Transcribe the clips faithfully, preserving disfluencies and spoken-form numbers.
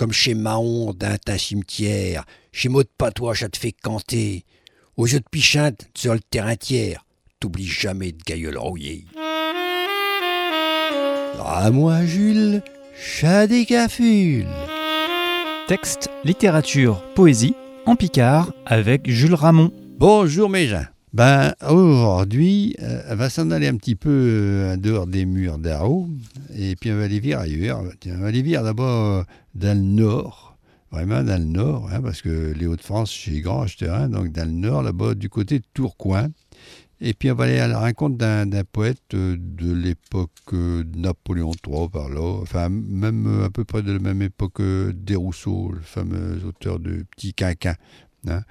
comme chez Mahon d'un tas cimetière, chez Maud Patois, ça te fait canter. Au jeu de pichinte, sur le terrain tiers, t'oublies jamais de gailleul rouillé. À moi, Jules, chat des cafules. Texte, littérature, poésie, en picard, avec Jules Ramon. Bonjour mes gens. Ben, aujourd'hui, euh, on va s'en aller un petit peu euh, dehors des murs d'Arro, et puis on va aller voir ailleurs. Tiens, on va aller voir d'abord euh, dans le nord, vraiment dans le nord, hein, parce que les Hauts-de-France, c'est grand, je terrain, donc dans le nord, là-bas, du côté de Tourcoing. Et puis on va aller à la rencontre d'un, d'un poète euh, de l'époque euh, de Napoléon trois, par là, enfin même euh, à peu près de la même époque euh, Desrousseaux, le fameux auteur de Petit Quinquin. Hein.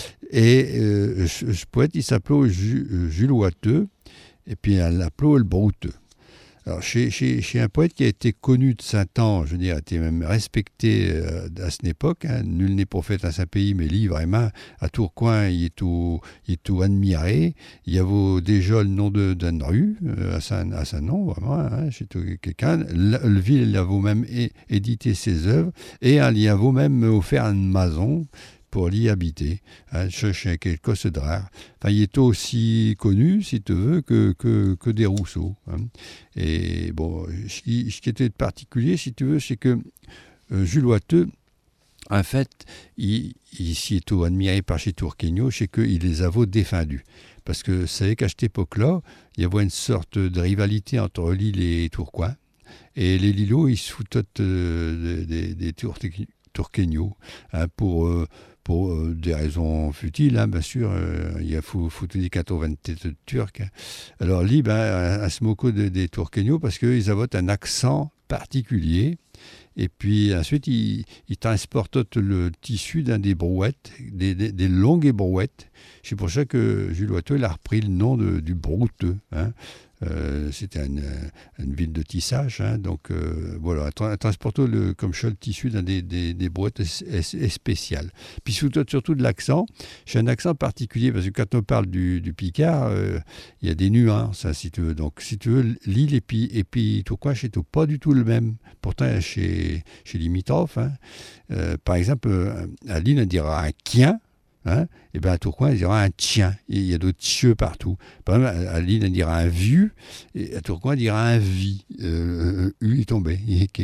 Et euh, ce, ce poète, il s'appelait Ju, Jules Wateux, et puis elle l'appelait le Brouteux. Alors, chez, chez, chez un poète qui a été connu de saint temps, je veux dire, a été même respecté euh, à cette époque, hein, nul n'est prophète à saint pays, mais lui, vraiment, à Tourcoing, il est tout, il est tout admiré. Il y avait déjà le nom de, d'une rue, euh, à, son, à son nom, vraiment, hein, chez tout, quelqu'un. Le, le ville, il avait même é, édité ses œuvres, et il y avait même offert une maison pour l'y habiter, hein, chez quelque chose de rare. Enfin, il est aussi connu, si tu veux, que, que, que Desrousseaux. Hein. Et bon, ce qui, ce qui était particulier, si tu veux, c'est que euh, Jules Wateux, en fait, il, il s'y est tout admiré par chez Tourquegno, c'est qu'il les avait défendus. Parce que vous savez qu'à cette époque-là, il y avait une sorte de rivalité entre Lille et Tourcoing. Et les Lillois, ils se foutaient euh, des, des, des Tourquegno, hein, pour... Euh, pour euh, des raisons futiles, hein, bien sûr, euh, il faut, faut te dire quatre-vingt-têtes de Turcs. Hein. Alors, lui, ben, à se moquer des, des Tourquegno parce qu'ils avaient un accent particulier. Et puis ensuite, ils il transportent le tissu dans des brouettes, des, des, des longues brouettes. C'est pour ça que Jules Wateux a repris le nom de, du Brouteux. Hein. Euh, c'était une, une ville de tissage, hein, donc euh, voilà, transporter le, comme ça le tissu dans des, des, des boîtes es, es, spéciales. Puis surtout, surtout de l'accent, j'ai un accent particulier parce que quand on parle du, du Picard, euh, il y a des nuances, hein, si tu veux. Donc si tu veux, Lille et puis, et puis Tourcoing, c'est pas du tout le même. Pourtant, chez, chez limitrophes, hein, euh, par exemple, à Lille, on dira un quien. Hein, et bien à Tourcoing, il dira un tien. Il y a d'autres tieux partout. Par exemple, à Lille, on dira un vieux, et à Tourcoing, on dira un vie. Euh, U est tombé.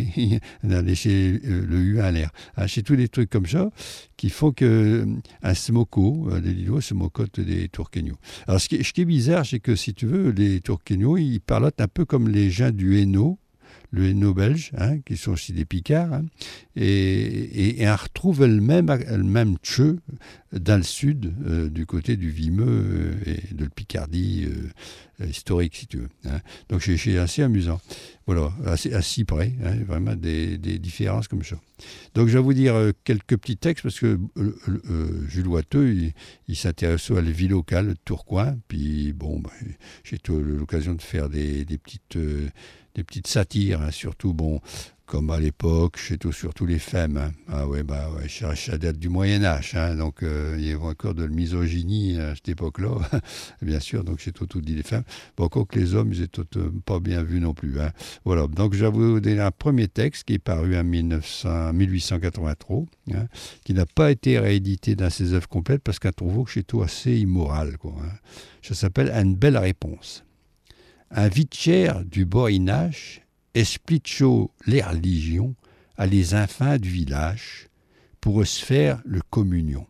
On a laissé le U à l'air. Hein, c'est tous des trucs comme ça qui font qu'un smoco, les Lillois se mocotent des Tourquegno. Alors, ce qui, ce qui est bizarre, c'est que si tu veux, les Tourquegno, ils parlent un peu comme les gens du Hainaut, le Hainaut belge, hein, qui sont aussi des Picards, hein, et, et, et on retrouve le même, le même tcheu dans le sud, euh, du côté du Vimeux euh, et de la Picardie euh, historique, si tu veux. Hein. Donc c'est, c'est assez amusant. Voilà, assez, à si près, hein, vraiment des, des différences comme ça. Donc je vais vous dire euh, quelques petits textes, parce que euh, euh, Jules Wateux, il, il s'intéresse à la vie locale de Tourcoing, puis bon, bah, j'ai eu l'occasion de faire des, des petites... Euh, des petites satires, hein, surtout, bon, comme à l'époque, chez tout, surtout les femmes. Hein. Ah ouais, bah ouais, ça date du Moyen-Âge, hein, donc euh, il y avait encore de la misogynie à cette époque-là, bien sûr, donc j'ai tout, tout dit les femmes. Bon, encore que les hommes, ils étaient euh, pas bien vus non plus. Hein. Voilà, donc je vais vous donner un premier texte qui est paru en mille huit cent quatre-vingt-trois, hein, qui n'a pas été réédité dans ses œuvres complètes parce qu'on trouve que c'est tout assez immoral, quoi. Hein. Ça s'appelle « Une belle réponse ». Un vitchère du Borinage explique chaud les religions à les enfants du village pour se faire le communion.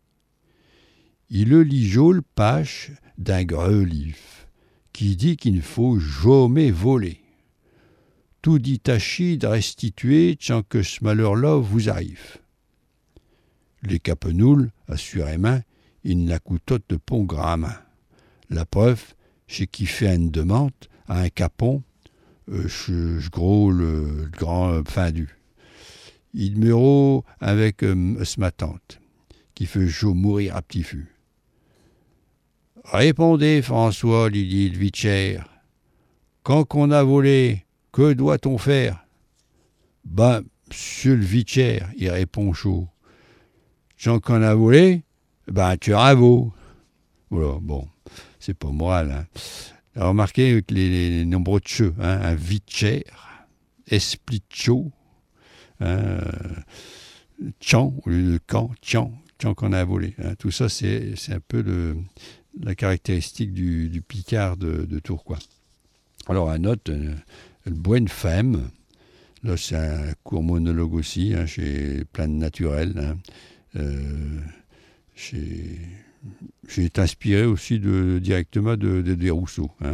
Il le lit le page d'un gros livre qui dit qu'il ne faut jamais voler. Tout dit tâcher de restituer tant que ce malheur-là vous arrive. Les capenoules, assurément, ils ne la coûtent de pont gramin. La preuve, c'est qui fait une demande à un capon, euh, je, je gros le, le grand euh, fendu. Il meurt avec euh, ma tante, qui fait jo mourir à petit fût. Répondez, François, lui dit le vitchère. Quand qu'on a volé, que doit-on faire? Ben, monsieur le vitchère, il répond chaud. Quand qu'on a volé, ben, tu ravots. Voilà, bon. C'est pas moral. Hein. Remarquez que les, les nombreux cheux, hein, un vitchère, esplicho, hein, tchan au lieu de quand, tchan, tchan qu'on a volé. Hein. Tout ça, c'est, c'est un peu le, la caractéristique du, du Picard de, de Tourcoing. Alors, un autre, euh, le Bonne Femme. Là, c'est un court monologue aussi, hein, chez Plein de Naturel. Hein. Euh, j'ai, j'ai été inspiré aussi de, directement de, de, de Rousseau. Hein.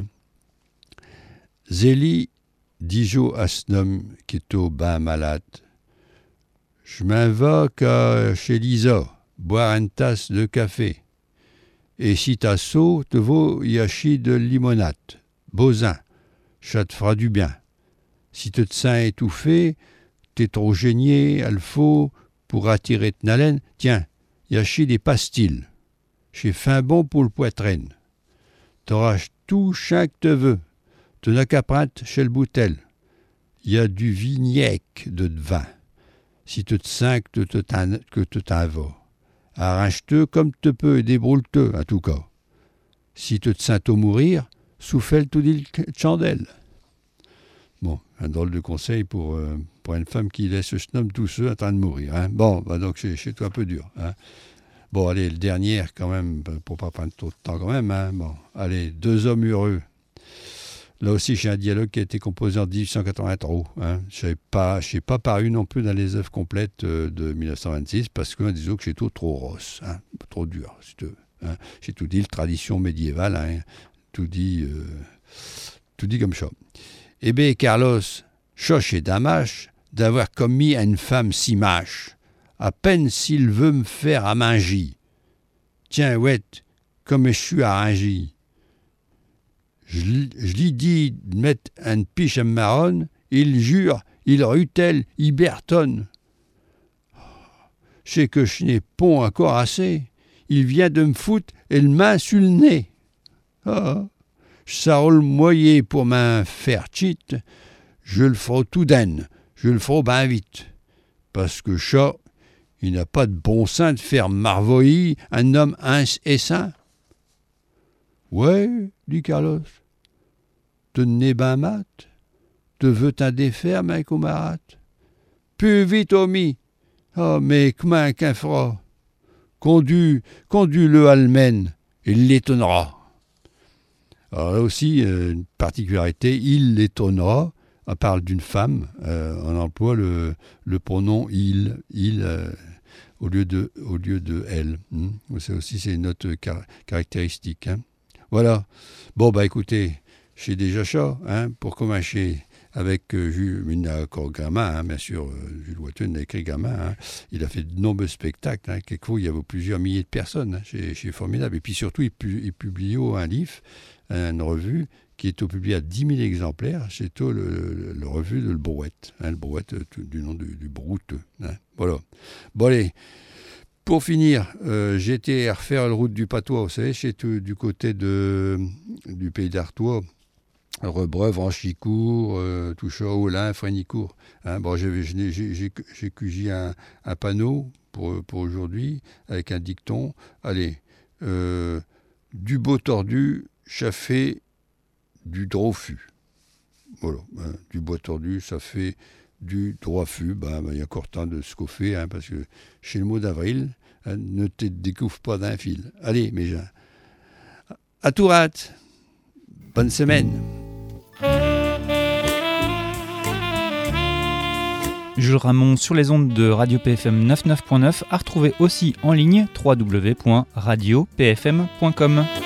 Zélie dijo à Snom qui est au bain malade. Je m'invoque à chez Lisa, boire une tasse de café. Et si t'as saut, te vaut yachi de limonade. Bozin, ça te fera du bien. Si tu te sens étouffé, t'es trop gêné, il faut, pour attirer ton haleine, tiens, yachi des pastilles. J'ai fin bon pour le poitrine. T'auras tout chaque te veut. Tu n'as qu'à prendre chez le boutel. Il y a du vignac de vin. Si tu te sens que tu t'en, que tu t'en vas. Arrange-te comme tu peux et débroule-te, en tout cas. Si tu te sens au mourir, souffle tout dit le chandelle. Bon, un drôle de conseil pour, euh, pour une femme qui laisse ce snob tout seul en train de mourir. Hein. Bon, bah donc c'est chez toi un peu dur. Hein. Bon, allez, le dernier quand même, pour pas prendre trop de temps quand même. Hein. Bon, allez, Deux hommes heureux. Là aussi, j'ai un dialogue qui a été composé en dix-huit cent quatre-vingt-trois. Hein. Je n'ai pas, pas paru non plus dans les œuvres complètes euh, de dix-neuf cent vingt-six parce que disons que j'ai tout trop rosse, hein, trop dur. Si tu veux, hein. J'ai tout dit, la tradition médiévale, hein, tout dit, euh, tout dit comme ça. Eh bien, Carlos, choche et damache d'avoir commis à une femme si mâche, à peine s'il veut me faire à manger. Tiens, ouais, comme je suis arrangé. Je, je lui dis de mettre un piche à marron, il jure, il rutelle, il bertonne. Je sais que je n'ai pas encore assez. Il vient de me foutre et le main sur le nez. Ah, ça roule moyen pour m'en faire cheat. Je le ferai tout d'un, je le ferai bien vite. Parce que chat, il n'a pas de bon sens de faire marvoyer un homme ins et sain. Ouais, dit Carlos. Te n'es ben mat, te veux t'en défaire, ma camarade. Plus vite, Omi. Ah, mais comment qu'un fera? Conduis, conduis-le Almen, il l'étonnera. Alors là aussi, euh, une particularité, il l'étonnera. On parle d'une femme, euh, on emploie le, le pronom il, il euh, au lieu de, au lieu de elle. Hein. C'est aussi c'est une autre car- caractéristique. Hein. Voilà. Bon, bah écoutez, j'ai déjà ça, hein, pour commencer avec euh, Jules, il n'a encore gamin, hein, bien sûr, euh, Jules Watton a écrit gamin, hein, il a fait de nombreux spectacles, hein, quelquefois il y avait plusieurs milliers de personnes, hein, c'est, c'est formidable. Et puis surtout, il, pu, il publie un livre, une revue, qui est au publié à dix mille exemplaires, c'est au le, le, le revue de Le Brouette, hein, le Brouette euh, du nom du, du Brouteux. Hein, voilà. Bon allez, pour finir, euh, j'ai été à refaire la route du Patois, vous savez, c'est tout, du côté de, du pays d'Artois, Rebreuve, Ranchicourt, euh, tout ça, Olin, Frénicourt. Hein, bon, j'ai, j'ai, j'ai, j'ai cugé un, un panneau pour, pour aujourd'hui, avec un dicton. Allez, euh, du beau tordu, ça fait du drofus. Voilà, hein, du bois tordu, ça fait du drofus. Ben, ben, il y a encore temps de se chauffer, hein, parce que chez le mois d'avril, hein, ne te découvre pas d'un fil. Allez, mes gens, à tout rate. Bonne semaine. Jules Ramon sur les ondes de Radio P F M quatre-vingt-neuf point neuf, à retrouver aussi en ligne w w w point radio p f m point com.